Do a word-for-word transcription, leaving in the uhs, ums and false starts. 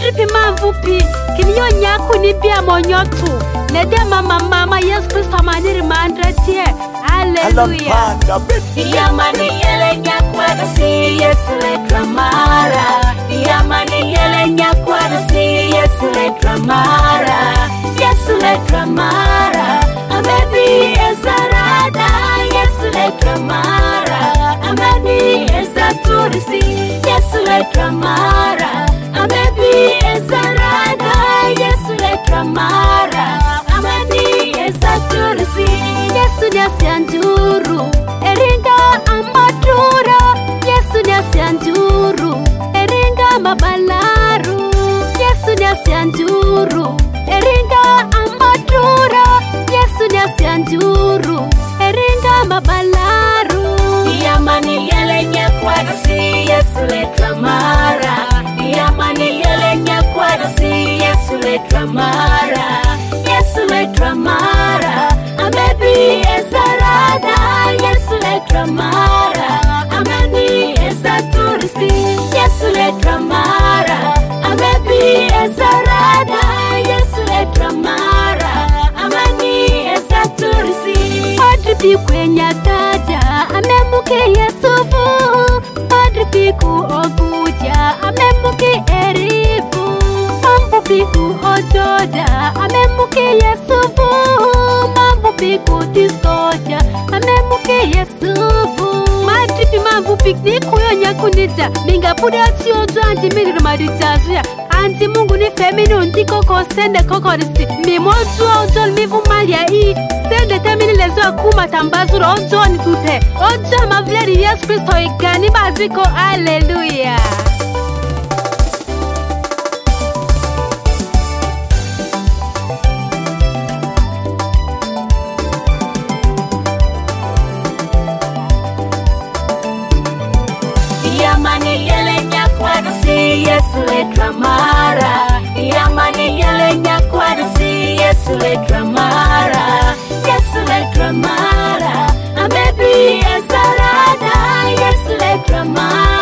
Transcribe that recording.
Madripi mamvupi kinyo nyaku ni bia monyotu. Nede mama mama Yesu Kristo maniri mandratie. Hallelujah. Yamani yele nyakwada si Yesu le kramara. Yamani yele nyakwada si Yesu le kramara. Yesu le kramara. Amebi ezarada Yesu le kramara. Ameni ezaturisi Yesu le kramara. Amebi ezarada Yesu le kramara. Ameni ezaturisi Yesu nyasianjuru eringa amatura. Yesu nyasianjuru eringa mabalaru. Yesu nyasianjuru eringa amatura. Yesu nyasianjuru eringa mabalaru. Yamani yele nyakwada si Yesu le kramara. Yamani yele nyakwada si Yesu le kramara. Yesu le kramara. Amebi ezarada Yesu le kramara. Ameni ezaturisi Yesu le kramara. Amebi ezarada Yesu le kramara. Ameni ezaturisi Madripi kwenya taja amemuke Yesufu. Madripi ku oguja amemuke erifu. Mambo piku ojoja amemuke Yesufu. Mambo piku diskoja amemuke Yesufu. Madripi mambo pikni kuyo nyakunita. Minga puda tionzo anji miniru maditazuya. Anti Mungu ni feminu ndiko ko sende kokorisi. Mimozu ojol mivu malia i. Sende temini lezo kuma tambazuro ojo ni tute. Ojo mavleri Yesu Kristo igani baziko. Hallelujah. Yamani yele nyakwada si Yesu le kramara. Yamani yele nyakwada si Yesu le kramara. Yesu le kramara. Amebi ezarada Yesu le kramara.